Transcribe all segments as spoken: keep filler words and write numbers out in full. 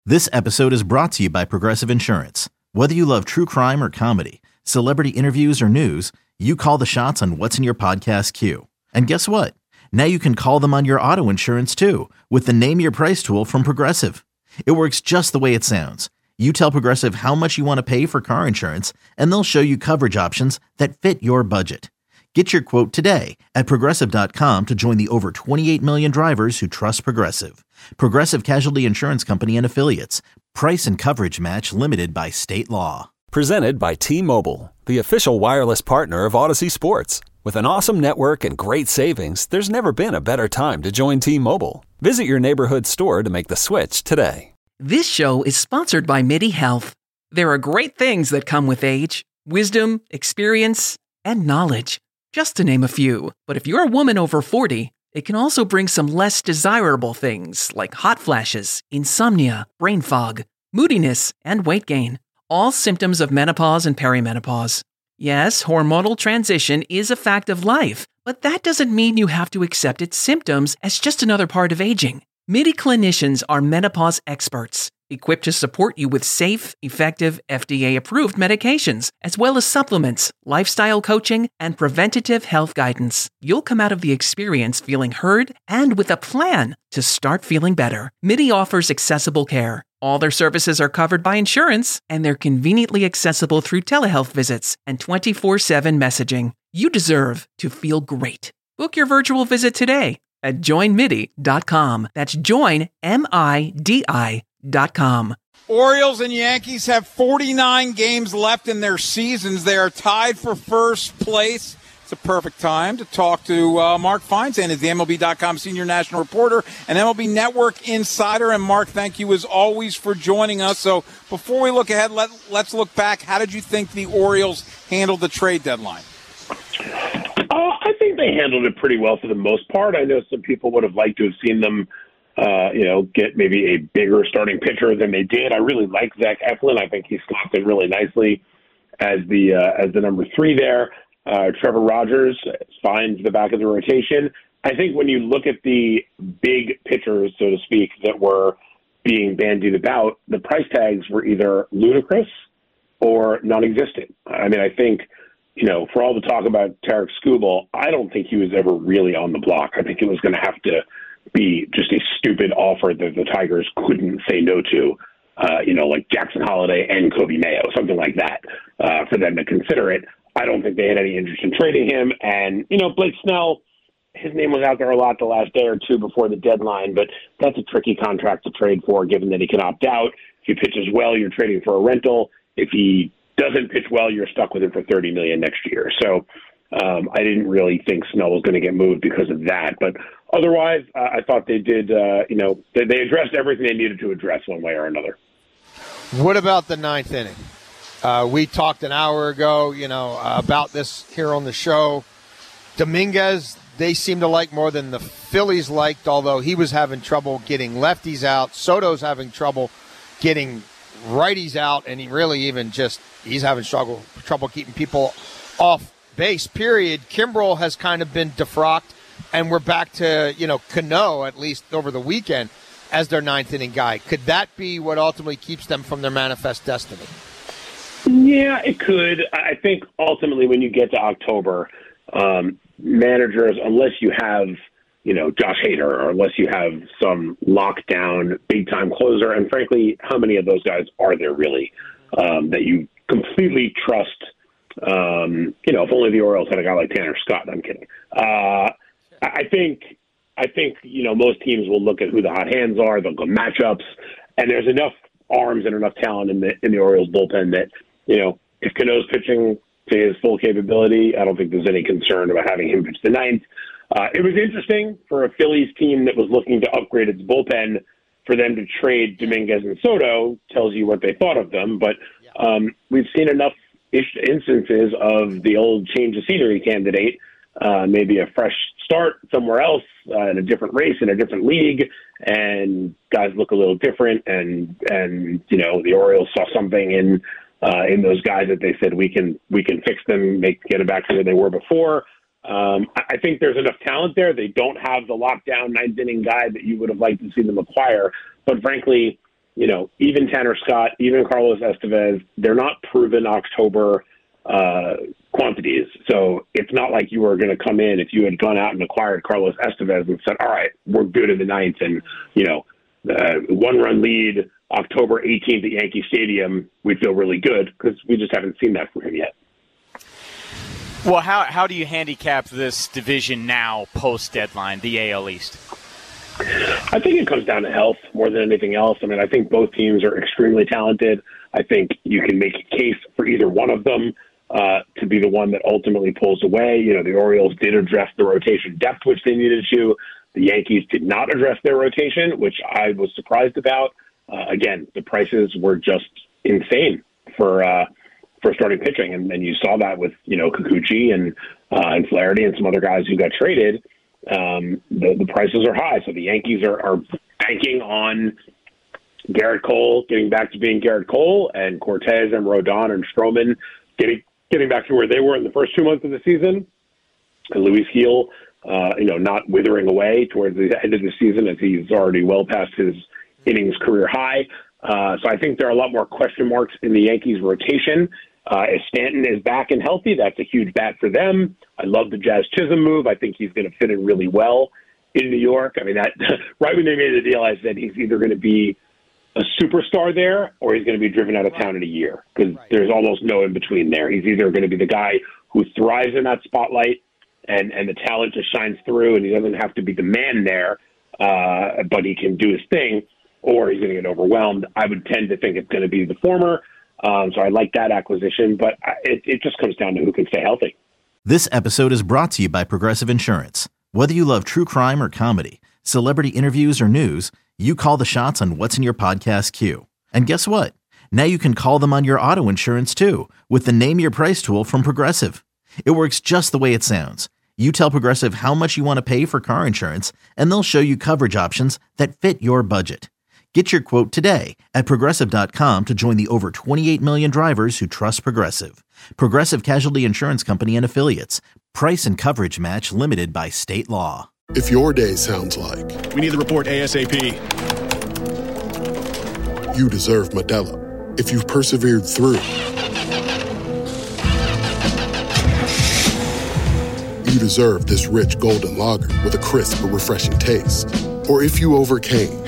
This episode is brought to you by Progressive Insurance. Whether you love true crime or comedy, celebrity interviews or news, you call the shots on what's in your podcast queue. And guess what? Now you can call them on your auto insurance too with the Name Your Price tool from Progressive. It works just the way it sounds. You tell Progressive how much you want to pay for car insurance, and they'll show you coverage options that fit your budget. Get your quote today at Progressive dot com to join the over twenty-eight million drivers who trust Progressive. Progressive Casualty Insurance Company and Affiliates. Price and coverage match limited by state law. Presented by T-Mobile, the official wireless partner of Odyssey Sports. With an awesome network and great savings, there's never been a better time to join T-Mobile. Visit your neighborhood store to make the switch today. This show is sponsored by MIDI Health. There are great things that come with age, wisdom, experience, and knowledge, just to name a few. But if you're a woman over forty, it can also bring some less desirable things like hot flashes, insomnia, brain fog, moodiness, and weight gain. All symptoms of menopause and perimenopause. Yes, hormonal transition is a fact of life, but that doesn't mean you have to accept its symptoms as just another part of aging. MIDI clinicians are menopause experts, equipped to support you with safe, effective, F D A-approved medications, as well as supplements, lifestyle coaching, and preventative health guidance. You'll come out of the experience feeling heard and with a plan to start feeling better. MIDI offers accessible care. All their services are covered by insurance, and they're conveniently accessible through telehealth visits and twenty-four seven messaging. You deserve to feel great. Book your virtual visit today at join midi dot com. That's join, M I D I dot com. Orioles and Yankees have forty-nine games left in their seasons. They are tied for first place. It's a perfect time to talk to uh, Mark Feinsand, is the M L B dot com senior national reporter and M L B Network insider. And Mark, thank you as always for joining us. So before we look ahead, let, let's look back. How did you think the Orioles handled the trade deadline? Uh, I think they handled it pretty well for the most part. I know some people would have liked to have seen them, uh, you know, get maybe a bigger starting pitcher than they did. I really like Zach Eflin. I think he slots in really nicely as the uh, as the number three there. Uh, Trevor Rogers finds the back of the rotation. I think when you look at the big pitchers, so to speak, that were being bandied about, the price tags were either ludicrous or non-existent. I mean, I think, you know, for all the talk about Tarik Skubal, I don't think he was ever really on the block. I think it was going to have to be just a stupid offer that the Tigers couldn't say no to, uh, you know, like Jackson Holliday and Kobe Mayo, something like that, uh, for them to consider it. I don't think they had any interest in trading him. And, you know, Blake Snell, his name was out there a lot the last day or two before the deadline, but that's a tricky contract to trade for, given that he can opt out. If he pitches well, you're trading for a rental. If he doesn't pitch well, you're stuck with him for thirty million dollars next year. So um, I didn't really think Snell was going to get moved because of that. But otherwise, uh, I thought they did, uh, you know, they, they addressed everything they needed to address one way or another. What about the ninth inning? Uh, we talked an hour ago, you know, uh, about this here on the show. Dominguez, they seem to like more than the Phillies liked, although he was having trouble getting lefties out. Soto's having trouble getting righties out, and he really even just, he's having struggle, trouble keeping people off base, period. Kimbrel has kind of been defrocked, and we're back to, you know, Cano, at least over the weekend, as their ninth inning guy. Could that be what ultimately keeps them from their manifest destiny? Yeah, it could. I think ultimately when you get to October, um, managers, unless you have, you know, Josh Hader, or unless you have some lockdown big-time closer, and frankly, how many of those guys are there really um, that you completely trust? Um, you know, if only the Orioles had a guy like Tanner Scott. I'm kidding. Uh, I think, I think, you know, most teams will look at who the hot hands are, they'll go matchups, and there's enough arms and enough talent in the in the Orioles bullpen that, you know, if Cano's pitching to his full capability, I don't think there's any concern about having him pitch the ninth. Uh, it was interesting for a Phillies team that was looking to upgrade its bullpen for them to trade Dominguez and Soto. Tells you what they thought of them. But um, we've seen enough ish- instances of the old change of scenery candidate, uh, maybe a fresh start somewhere else uh, in a different race, in a different league, and guys look a little different. And, and you know, the Orioles saw something in Uh, in those guys that they said we can we can fix them, make get them back to where they were before. Um, I, I think there's enough talent there. They don't have the lockdown ninth inning guy that you would have liked to see them acquire. But frankly, you know, even Tanner Scott, even Carlos Estevez, they're not proven October uh, quantities. So it's not like you were going to come in if you had gone out and acquired Carlos Estevez and said, all right, we're good in the ninth and, you know, uh, one-run lead October eighteenth at Yankee Stadium, we'd feel really good because we just haven't seen that from him yet. Well, how how do you handicap this division now post-deadline, the A L East? I think it comes down to health more than anything else. I mean, I think both teams are extremely talented. I think you can make a case for either one of them uh, to be the one that ultimately pulls away. You know, the Orioles did address the rotation depth, which they needed to. The Yankees did not address their rotation, which I was surprised about. Uh, again, the prices were just insane for uh, for starting pitching, and, and you saw that with, you know, Kikuchi and uh, and Flaherty and some other guys who got traded. Um, the, the prices are high, so the Yankees are, are banking on Garrett Cole getting back to being Garrett Cole, and Cortez and Rodon and Stroman getting getting back to where they were in the first two months of the season, and Luis Gil, uh, you know, not withering away towards the end of the season as he's already well past his innings career high. Uh, so I think there are a lot more question marks in the Yankees rotation. Uh, if Stanton is back and healthy, that's a huge bat for them. I love the Jazz Chisholm move. I think he's going to fit in really well in New York. I mean, that right when they made the deal, I said he's either going to be a superstar there or he's going to be driven out of town in a year because right. There's almost no in between there. He's either going to be the guy who thrives in that spotlight and, and the talent just shines through and he doesn't have to be the man there, uh, but he can do his thing, or he's going to get overwhelmed. I would tend to think it's going to be the former. Um, so I like that acquisition, but it, it just comes down to who can stay healthy. This episode is brought to you by Progressive Insurance. Whether you love true crime or comedy, celebrity interviews or news, you call the shots on what's in your podcast queue. And guess what? Now you can call them on your auto insurance too with the Name Your Price tool from Progressive. It works just the way it sounds. You tell Progressive how much you want to pay for car insurance, and they'll show you coverage options that fit your budget. Get your quote today at Progressive dot com to join the over twenty-eight million drivers who trust Progressive. Progressive Casualty Insurance Company and Affiliates. Price and coverage match limited by state law. If your day sounds like, we need the report ASAP, you deserve Modelo. If you've persevered through, you deserve this rich golden lager with a crisp but refreshing taste. Or if you overcame,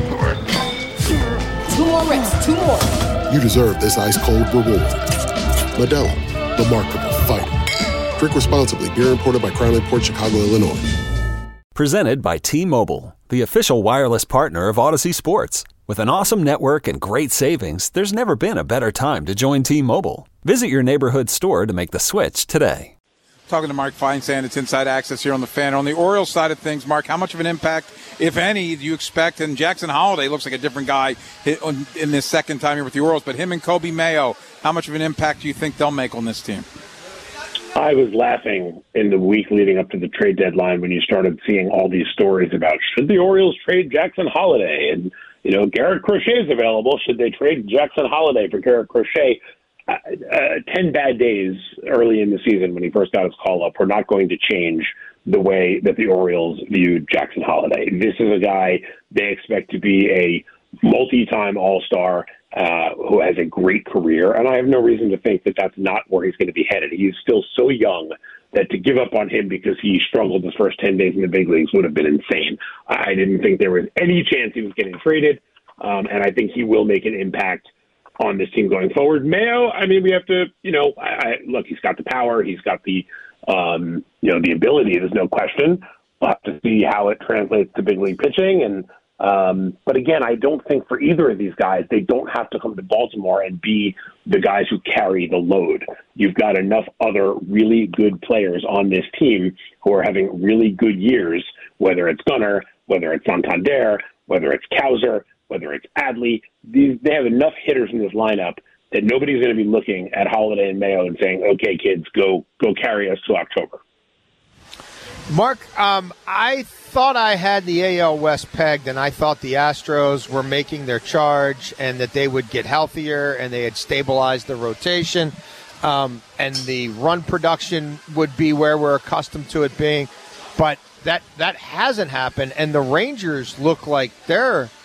Two more reps, two more. you deserve this ice-cold reward. Modelo, the Remarkable Fighter. Drink responsibly. Beer imported by Crown Imports, Chicago, Illinois. Presented by T-Mobile, the official wireless partner of Odyssey Sports. With an awesome network and great savings, there's never been a better time to join T-Mobile. Visit your neighborhood store to make the switch today. Talking to Mark Feinsand, it's Inside Access here on the Fan. On the Orioles side of things, Mark, how much of an impact, if any, do you expect? And Jackson Holliday looks like a different guy in this second time here with the Orioles, but him and Kobe Mayo, how much of an impact do you think they'll make on this team? I was laughing in the week leading up to the trade deadline when you started seeing all these stories about should the Orioles trade Jackson Holliday? And, you know, Garrett Crochet is available. Should they trade Jackson Holliday for Garrett Crochet? Uh, uh, ten bad days early in the season when he first got his call up were not going to change the way that the Orioles viewed Jackson Holliday. This is a guy they expect to be a multi-time All-Star uh, who has a great career, and I have no reason to think that that's not where he's going to be headed. He's still so young that to give up on him because he struggled his first ten days in the big leagues would have been insane. I didn't think there was any chance he was getting traded, um, and I think he will make an impact on this team going forward. Mayo, I mean, we have to, you know, I, I, look, he's got the power, he's got the, um, you know, the ability. There's no question. We'll have to see how it translates to big league pitching. And, um, but again, I don't think for either of these guys, they don't have to come to Baltimore and be the guys who carry the load. You've got enough other really good players on this team who are having really good years, whether it's Gunnar, whether it's Santander, whether it's Cowser, whether it's Adley. These, they have enough hitters in this lineup that nobody's going to be looking at Holliday and Mayo and saying, okay, kids, go go carry us to October. Mark, um, I thought I had the A L West pegged, and I thought the Astros were making their charge and that they would get healthier and they had stabilized the rotation, um, and the run production would be where we're accustomed to it being. But that, that hasn't happened, and the Rangers look like they're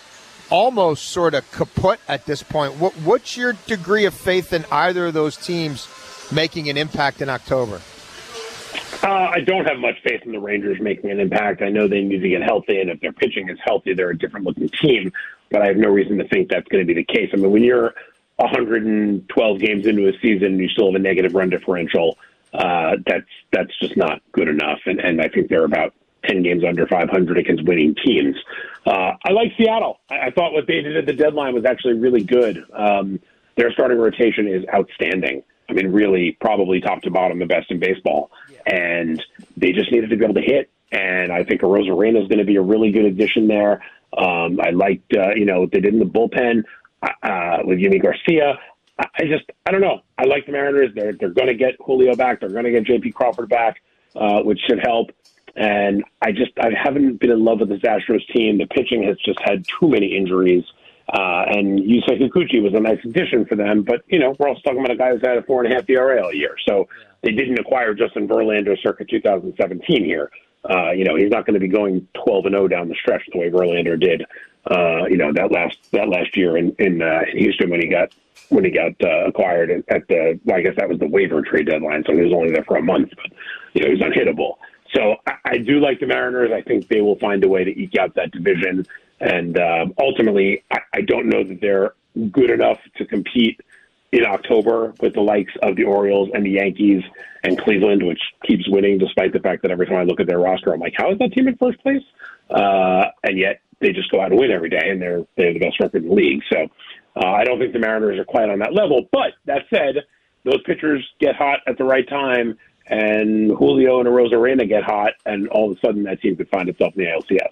almost sort of kaput at this point. What, what's your degree of faith in either of those teams making an impact in October? Uh, I don't have much faith in the Rangers making an impact. I know they need to get healthy, and if their pitching is healthy, they're a different-looking team, but I have no reason to think that's going to be the case. I mean, when you're one hundred twelve games into a season and you still have a negative run differential, uh, that's that's just not good enough, and, and I think they're about ten games under five hundred against winning teams. Uh, I like Seattle. I, I thought what they did at the deadline was actually really good. Um, their starting rotation is outstanding. I mean, really, probably top to bottom, the best in baseball. Yeah. And they just needed to be able to hit. And I think Arozarena is going to be a really good addition there. Um, I liked, uh, you know, what they did in the bullpen uh, with Yimi Garcia. I, I just, I don't know. I like the Mariners. They're they're going to get Julio back. They're going to get J P Crawford back, uh, which should help. And I just, I haven't been in love with this Astros team. The pitching has just had too many injuries. Uh, and Yusei Kikuchi was a nice addition for them, but, you know, we're also talking about a guy who's had a four and a half E R A all year. So yeah. They didn't acquire Justin Verlander circa two thousand seventeen here. Uh, you know, he's not going to be going twelve and oh down the stretch the way Verlander did, uh, you know, that last, that last year in, in, uh, Houston when he got, when he got, uh, acquired at the, well, I guess that was the waiver trade deadline. So he was only there for a month, but, you know, he's unhittable. So I, I do like the Mariners. I think they will find a way to eke out that division. And uh, ultimately, I, I don't know that they're good enough to compete in October with the likes of the Orioles and the Yankees and Cleveland, which keeps winning despite the fact that every time I look at their roster, I'm like, how is that team in first place? Uh, and yet they just go out and win every day, and they're they're the best record in the league. So uh, I don't think the Mariners are quite on that level. But that said, those pitchers get hot at the right time, and Julio and Arozarena get hot, and all of a sudden that team could find itself in the A L C S.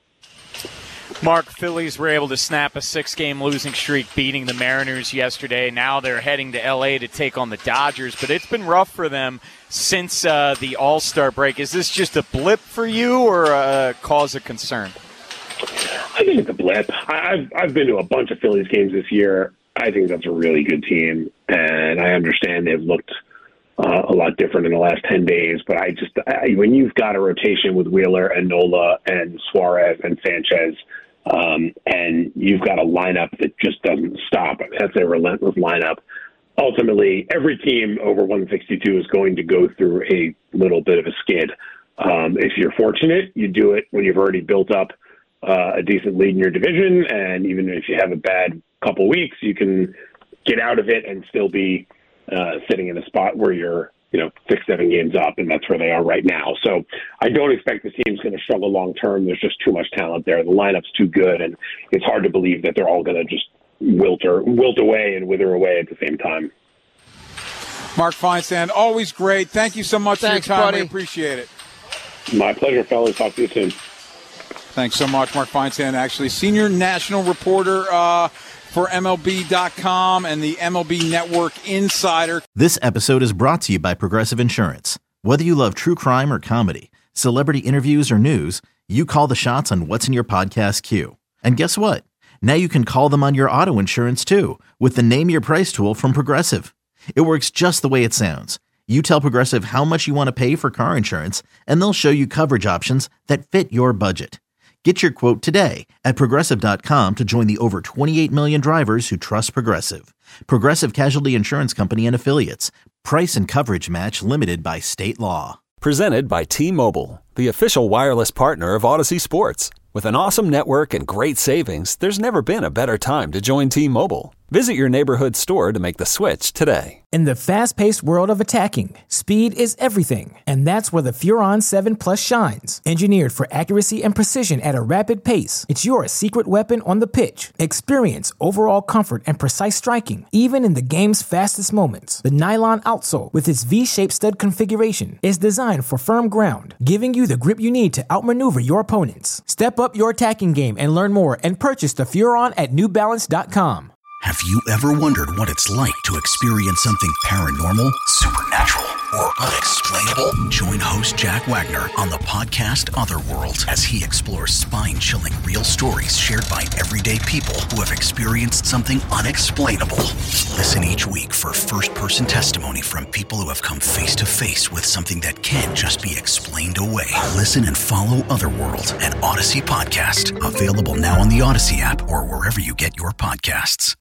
Mark, Phillies were able to snap a six-game losing streak, beating the Mariners yesterday. Now they're heading to L A to take on the Dodgers, but it's been rough for them since uh, the All-Star break. Is this just a blip for you or a cause of concern? I think it's a blip. I've, I've been to a bunch of Phillies games this year. I think that's a really good team, and I understand they've looked uh, a lot different in the last ten days, but I just I, when you've got a rotation with Wheeler and Nola and Suarez and Sanchez, Um, and you've got a lineup that just doesn't stop. I mean, that's a relentless lineup. Ultimately, every team over one sixty-two is going to go through a little bit of a skid. Um, if you're fortunate, you do it when you've already built up uh, a decent lead in your division, and even if you have a bad couple weeks, you can get out of it and still be uh, sitting in a spot where you're you know, six, seven games up, and that's where they are right now. So I don't expect the team's going to struggle long term. There's just too much talent there. The lineup's too good, and it's hard to believe that they're all going to just wilt, or, wilt away and wither away at the same time. Mark Feinsand, always great. Thank you so much Thanks, for your time. buddy. We appreciate it. My pleasure, fellas. Talk to you soon. Thanks so much, Mark Feinsand, actually senior national reporter uh, for M L B dot com and the M L B Network Insider. This episode is brought to you by Progressive Insurance. Whether you love true crime or comedy, celebrity interviews or news, you call the shots on what's in your podcast queue. And guess what? Now you can call them on your auto insurance too with the Name Your Price tool from Progressive. It works just the way it sounds. You tell Progressive how much you want to pay for car insurance, and they'll show you coverage options that fit your budget. Get your quote today at Progressive dot com to join the over twenty-eight million drivers who trust Progressive. Progressive Casualty Insurance Company and Affiliates. Price and coverage match limited by state law. Presented by T-Mobile, the official wireless partner of Odyssey Sports. With an awesome network and great savings, there's never been a better time to join T-Mobile. Visit your neighborhood store to make the switch today. In the fast-paced world of attacking, speed is everything, and that's where the Furon seven Plus shines. Engineered for accuracy and precision at a rapid pace, it's your secret weapon on the pitch. Experience overall comfort and precise striking, even in the game's fastest moments. The nylon outsole, with its V-shaped stud configuration, is designed for firm ground, giving you the grip you need to outmaneuver your opponents. Step up your attacking game and learn more and purchase the Furon at New Balance dot com. Have you ever wondered what it's like to experience something paranormal, supernatural, or or unexplainable? Join host Jack Wagner on the podcast Otherworld as he explores spine-chilling real stories shared by everyday people who have experienced something unexplainable. Listen each week for first-person testimony from people who have come face-to-face with something that can't just be explained away. Listen and follow Otherworld, an Odyssey podcast. Available now on the Odyssey app or wherever you get your podcasts.